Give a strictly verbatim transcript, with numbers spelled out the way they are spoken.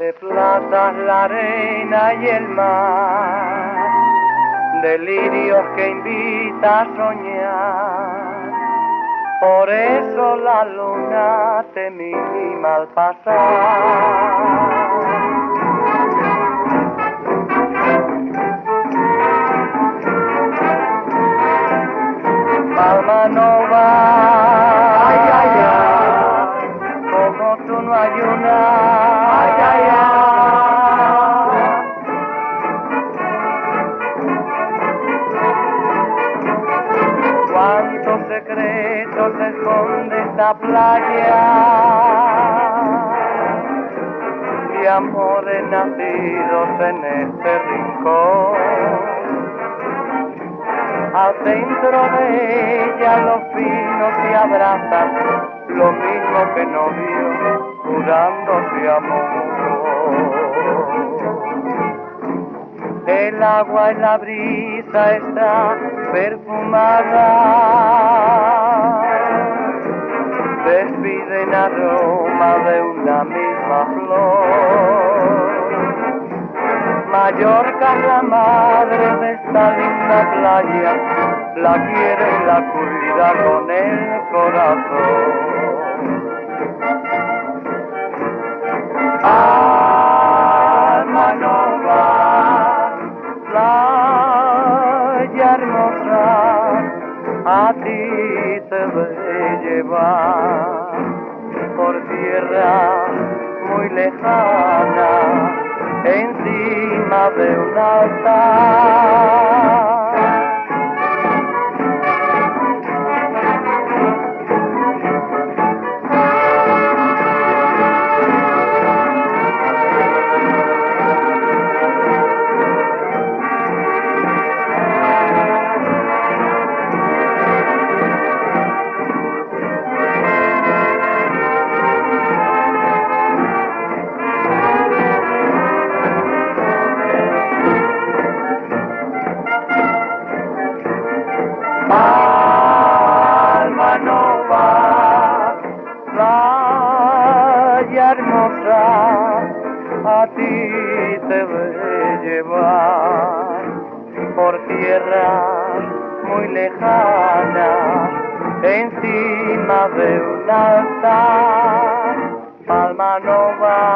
De plata la arena y el mar, delirios que invita a soñar. Por eso la luna te mima al pasar. Alma no va, ay, ay, ay, como tú no hay una, ay, ay, ay. Cuántos secretos esconde esta playa, y amores nacidos en este rincón. Adentro de ella los pinos se abrazan, lo mismo que novios jurándose amor. El agua en la brisa está perfumada, despiden aroma de una misma flor. Mallorca es la madre de esta linda playa, la quiere y la cuida con el corazón. Alma Nova, playa hermosa, a ti te voy llevar por tierra muy lejana, encima de un altar. Alma Nova, playa hermosa, a ti te voy llevar por tierra muy lejana, encima de un altar. Alma Nova.